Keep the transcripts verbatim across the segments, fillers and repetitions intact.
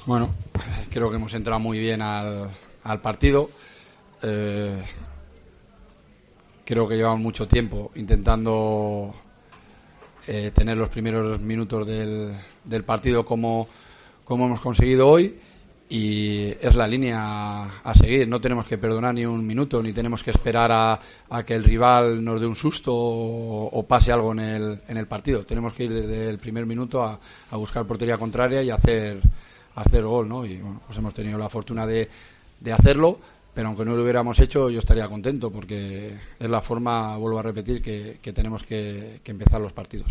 Bueno, creo que hemos entrado muy bien al, al partido. Eh, creo que llevamos mucho tiempo intentando eh, tener los primeros minutos del, del partido como, como hemos conseguido hoy, y es la línea a seguir. No tenemos que perdonar ni un minuto, ni tenemos que esperar a, a que el rival nos dé un susto o, o pase algo en el, en el partido. Tenemos que ir desde el primer minuto a, a buscar portería contraria y hacer, hacer gol, ¿no? Y bueno, pues hemos tenido la fortuna de, de hacerlo, pero aunque no lo hubiéramos hecho, yo estaría contento, porque es la forma, vuelvo a repetir, que, que tenemos que, que empezar los partidos.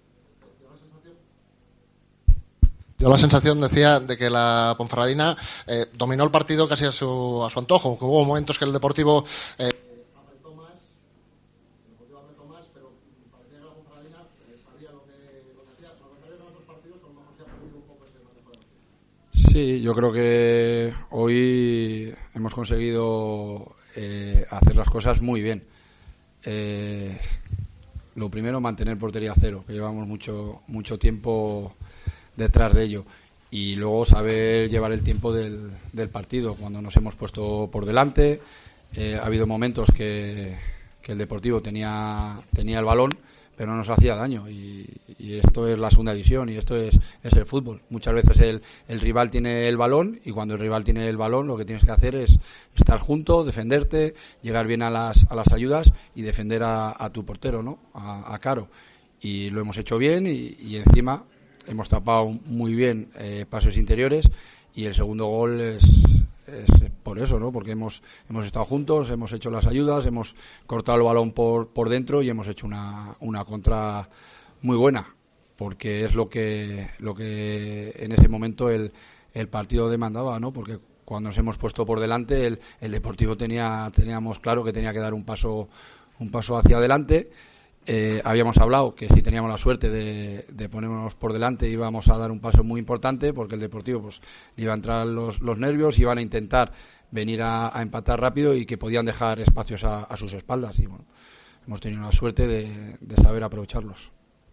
Yo la sensación, decía, de que la Ponferradina eh, dominó el partido casi a su, a su antojo, que hubo momentos que el Deportivo eh, apretó más, el Deportivo apretó más, pero parecía que la Ponferradina eh, sabía lo que, lo que hacía. Lo que hacía en otros partidos, a lo mejor se ha perdido un poco ese manejo. Sí, yo creo que hoy hemos conseguido eh, hacer las cosas muy bien. Eh, lo primero, mantener portería cero, que llevamos mucho, mucho tiempo detrás de ello, y luego saber llevar el tiempo del, del partido. Cuando nos hemos puesto por delante, eh, ha habido momentos que, que el Deportivo tenía, tenía el balón, pero no nos hacía daño, y, y esto es la segunda división, y esto es, es el fútbol. Muchas veces el, el rival tiene el balón, y cuando el rival tiene el balón lo que tienes que hacer es estar junto, defenderte, llegar bien a las, a las ayudas y defender a, a tu portero, ¿no? A, a Caro, y lo hemos hecho bien, y, y encima hemos tapado muy bien eh, pases interiores, y el segundo gol es, es por eso, ¿no? Porque hemos hemos estado juntos, hemos hecho las ayudas, hemos cortado el balón por por dentro y hemos hecho una una contra muy buena, porque es lo que lo que en ese momento el el partido demandaba, ¿no? Porque cuando nos hemos puesto por delante, el el Deportivo tenía teníamos claro que tenía que dar un paso un paso hacia adelante. Eh, habíamos hablado que si teníamos la suerte de, de ponernos por delante íbamos a dar un paso muy importante, porque el Deportivo pues iba a entrar los, los nervios, iban a intentar venir a, a empatar rápido y que podían dejar espacios a, a sus espaldas, y bueno, hemos tenido la suerte de, de saber aprovecharlos.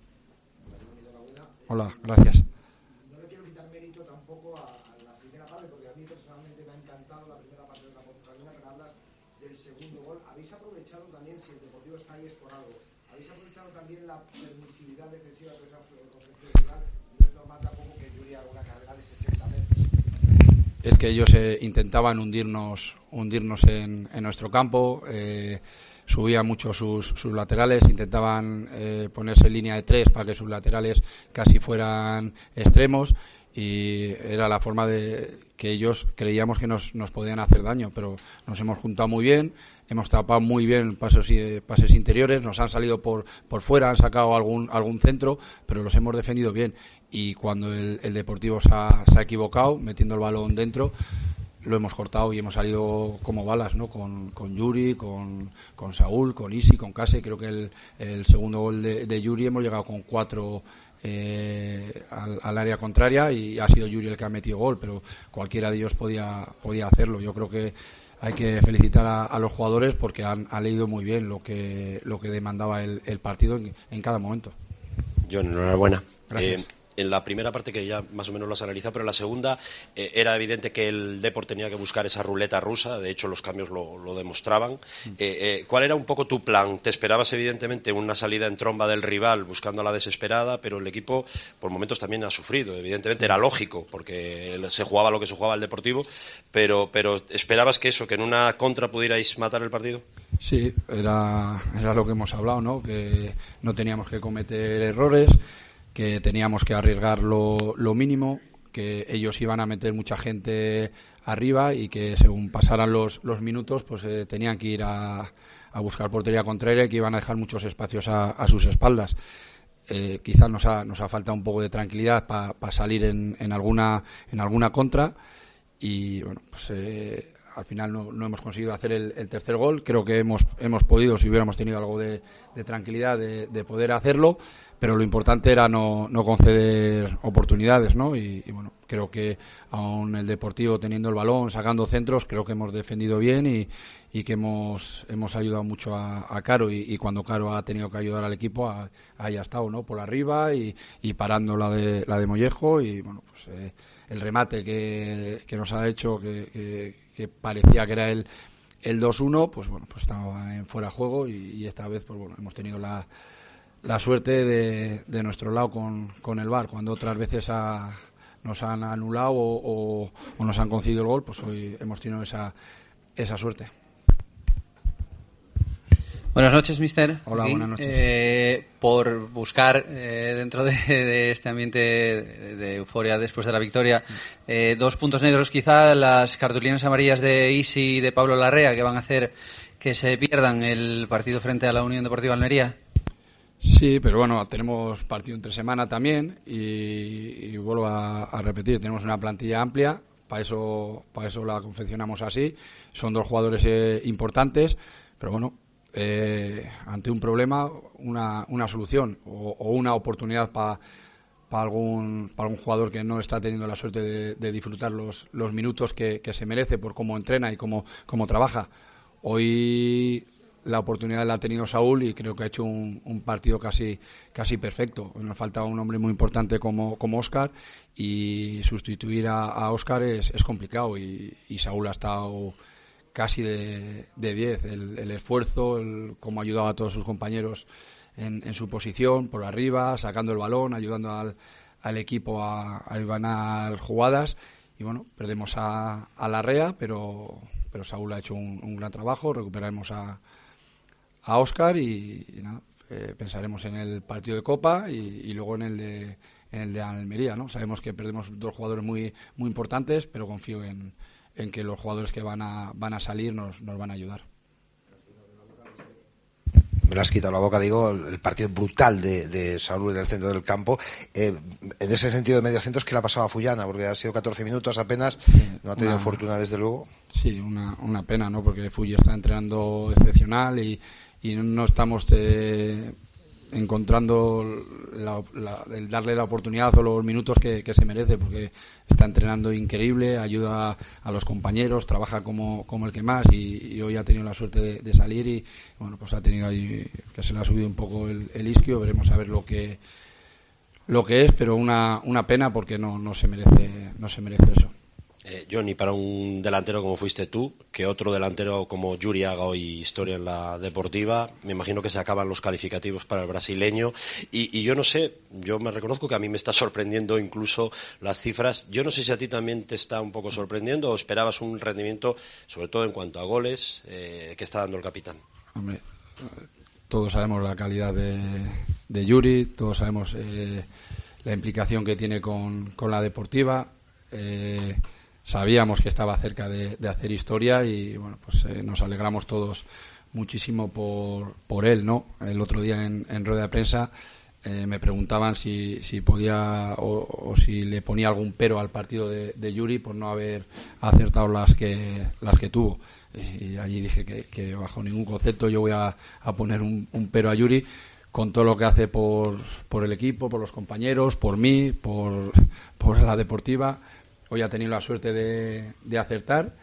Hola, gracias. No le quiero quitar mérito tampoco a, a la primera parte, porque a mí personalmente me ha encantado la primera parte de la Ponferradina, pero hablas del segundo gol. ¿Habéis aprovechado también, si el Deportivo está ahí es por algo, habéis aprovechado también la permisividad defensiva de esa concepción rival? No es normal tampoco que Yuri haga una carrera de sesenta metros. Es que ellos eh, intentaban hundirnos hundirnos en, en nuestro campo, eh, subían mucho sus, sus laterales, intentaban eh, ponerse en línea de tres para que sus laterales casi fueran extremos, y era la forma de que ellos creíamos que nos, nos podían hacer daño, pero nos hemos juntado muy bien, hemos tapado muy bien pasos, pases interiores, nos han salido por por fuera, han sacado algún algún centro, pero los hemos defendido bien, y cuando el, el Deportivo se ha, se ha equivocado metiendo el balón dentro, lo hemos cortado y hemos salido como balas, ¿no? Con, con Yuri, con, con Saúl, con Isi, con Case. Creo que el, el segundo gol de, de Yuri hemos llegado con cuatro eh, al, al área contraria, y ha sido Yuri el que ha metido gol, pero cualquiera de ellos podía, podía hacerlo. Yo creo que hay que felicitar a, a los jugadores, porque han, han leído muy bien lo que, lo que demandaba el, el partido en, en cada momento. John, enhorabuena. Gracias. Eh, en la primera parte, que ya más o menos lo has analizado, pero en la segunda eh, era evidente que el Depor tenía que buscar esa ruleta rusa, de hecho los cambios lo, lo demostraban. Eh, eh, ¿Cuál era un poco tu plan? ¿Te esperabas evidentemente una salida en tromba del rival buscando a la desesperada, pero el equipo por momentos también ha sufrido? Evidentemente era lógico, porque se jugaba lo que se jugaba el Deportivo, pero, pero ¿esperabas que eso, que en una contra pudierais matar el partido? Sí, era, era lo que hemos hablado, ¿no? Que no teníamos que cometer errores, que teníamos que arriesgar lo, lo mínimo, que ellos iban a meter mucha gente arriba, y que según pasaran los, los minutos pues eh, tenían que ir a, a buscar portería contraria, y que iban a dejar muchos espacios a, a sus espaldas. Eh, quizás nos ha, nos ha faltado un poco de tranquilidad para pa salir en, en alguna en alguna contra, y bueno, pues eh, al final no, no hemos conseguido hacer el, el tercer gol. Creo que hemos hemos podido, si hubiéramos tenido algo de, de tranquilidad, de, de poder hacerlo, pero lo importante era no, no conceder oportunidades, ¿no? Y, y bueno, creo que aún el Deportivo teniendo el balón, sacando centros, creo que hemos defendido bien y, y que hemos hemos ayudado mucho a, a Caro y, y cuando Caro ha tenido que ayudar al equipo ha, ahí ha estado, ¿no? Por arriba y, y parando la de la de Mollejo y bueno, pues eh, el remate que, que nos ha hecho que, que, que parecía que era el el dos uno, pues bueno, pues estaba en fuera de juego y, y esta vez pues bueno, hemos tenido la la suerte de, de nuestro lado con, con el V A R, cuando otras veces ha, nos han anulado o, o, o nos han concedido el gol, pues hoy hemos tenido esa, esa suerte. Buenas noches, mister. Hola, buenas noches. Eh, por buscar eh, dentro de, de este ambiente de, de euforia después de la victoria, eh, dos puntos negros quizá, las cartulinas amarillas de Isi y de Pablo Larrea, que van a hacer que se pierdan el partido frente a la Unión Deportiva Almería. Sí, pero bueno, tenemos partido entre semana también y, y vuelvo a, a repetir, tenemos una plantilla amplia, para eso, para eso la confeccionamos así, son dos jugadores eh, importantes, pero bueno, eh, ante un problema, una, una solución o, o una oportunidad para pa algún, pa algún jugador que no está teniendo la suerte de, de disfrutar los, los minutos que, que se merece por cómo entrena y cómo, cómo trabaja. Hoy la oportunidad la ha tenido Saúl y creo que ha hecho un, un partido casi casi perfecto. Nos falta un hombre muy importante como, como Óscar y sustituir a, a Óscar es, es complicado y, y Saúl ha estado casi de diez. El, el esfuerzo, el, cómo ha ayudado a todos sus compañeros en, en su posición, por arriba, sacando el balón, ayudando al, al equipo a, a ganar jugadas. Y bueno, perdemos a, a Larrea, pero, pero Saúl ha hecho un, un gran trabajo, recuperaremos a a Óscar y, y nada, eh, pensaremos en el partido de Copa y, y luego en el de en el de Almería, ¿no? Sabemos que perdemos dos jugadores muy muy importantes, pero confío en, en que los jugadores que van a van a salir nos, nos van a ayudar. Me lo has quitado la boca, digo, el partido brutal de, de Saúl en el centro del campo. Eh, en ese sentido de mediocentros, ¿qué le ha pasado a Fullana? Porque ha sido catorce minutos apenas, no ha tenido una, fortuna desde luego. Sí, una, una pena, ¿no? Porque Fulli está entrenando excepcional y y no estamos eh, encontrando la, la, el darle la oportunidad o los minutos que, que se merece, porque está entrenando increíble, ayuda a, a los compañeros, trabaja como, como el que más y, y hoy ha tenido la suerte de, de salir y bueno, pues ha tenido ahí que se le ha subido un poco el, el isquio, veremos a ver lo que lo que es, pero una, una pena porque no, no se merece no se merece eso. Eh, Johnny, para un delantero como fuiste tú, que otro delantero como Yuri haga hoy historia en la Deportiva, me imagino que se acaban los calificativos para el brasileño y, y yo no sé, yo me reconozco que a mí me está sorprendiendo incluso las cifras. Yo no sé si a ti también te está un poco sorprendiendo o esperabas un rendimiento, sobre todo en cuanto a goles, eh, que está dando el capitán. Hombre, todos sabemos la calidad de, de Yuri, todos sabemos eh, la implicación que tiene con, con la Deportiva. Eh, Sabíamos que estaba cerca de, de hacer historia y bueno, pues eh, nos alegramos todos muchísimo por, por él, ¿no? El otro día en, en rueda de prensa eh, me preguntaban si, si podía o, o si le ponía algún pero al partido de, de Yuri por no haber acertado las que las que tuvo. Y allí dije que, que bajo ningún concepto yo voy a, a poner un, un pero a Yuri con todo lo que hace por, por el equipo, por los compañeros, por mí, por, por la Deportiva. Hoy ha tenido la suerte de, de acertar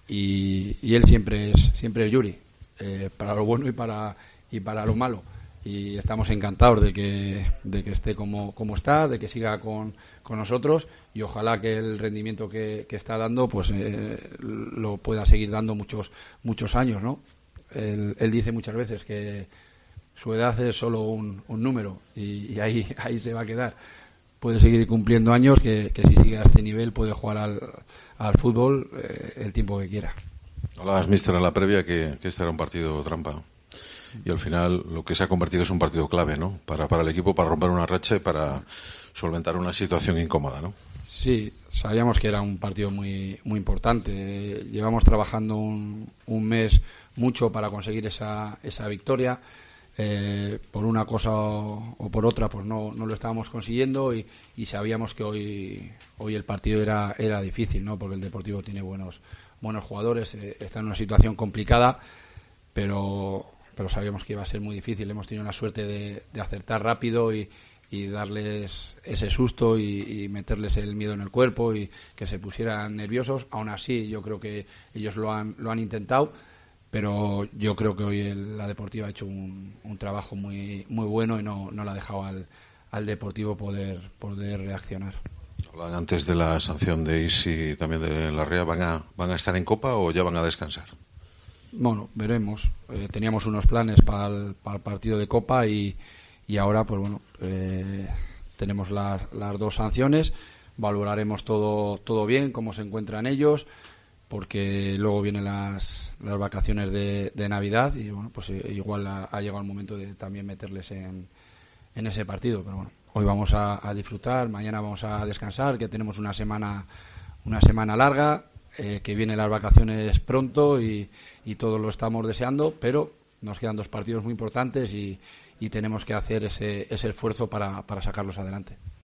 y, y él siempre es siempre es Yuri, eh, para lo bueno y para y para lo malo. Y estamos encantados de que de que esté como, como está, de que siga con, con nosotros y ojalá que el rendimiento que, que está dando pues eh, lo pueda seguir dando muchos muchos años, ¿no? Él, él dice muchas veces que su edad es solo un, un número y, y ahí ahí se va a quedar. Puede seguir cumpliendo años, que, que si sigue a este nivel puede jugar al, al fútbol eh, el tiempo que quiera. Hablabas, míster, en la previa que, que este era un partido trampa y al final lo que se ha convertido es un partido clave, ¿no? Para, para el equipo, para romper una racha y para solventar una situación incómoda, ¿no? Sí, sabíamos que era un partido muy muy importante. Llevamos trabajando un, un mes mucho para conseguir esa, esa victoria. Eh, por una cosa o, o por otra pues no, no lo estábamos consiguiendo y, y sabíamos que hoy hoy el partido era era difícil, ¿no? Porque el Deportivo tiene buenos buenos jugadores, eh, está en una situación complicada, pero pero sabíamos que iba a ser muy difícil. Hemos tenido la suerte de, de acertar rápido y, y darles ese susto y, y meterles el miedo en el cuerpo y que se pusieran nerviosos. Aún así, yo creo que ellos lo han, lo han intentado, pero yo creo que hoy el, la Deportiva ha hecho un, un trabajo muy muy bueno y no, no le ha dejado al, al Deportivo poder, poder reaccionar. Hablan antes de la sanción de Isi y también de Larrea. ¿Van a, ¿Van a estar en Copa o ya van a descansar? Bueno, veremos. Eh, teníamos unos planes para el, para el partido de Copa y, y ahora, pues bueno, eh, tenemos las, las dos sanciones. Valoraremos todo todo bien, cómo se encuentran ellos, porque luego vienen las, las vacaciones de, de Navidad y bueno, pues eh, igual ha, ha llegado el momento de también meterles en, en ese partido. Pero bueno, hoy vamos a, a disfrutar, mañana vamos a descansar, que tenemos una semana una semana larga. Eh, que vienen las vacaciones pronto y, y todos lo estamos deseando, pero nos quedan dos partidos muy importantes y, y tenemos que hacer ese, ese esfuerzo para, para sacarlos adelante.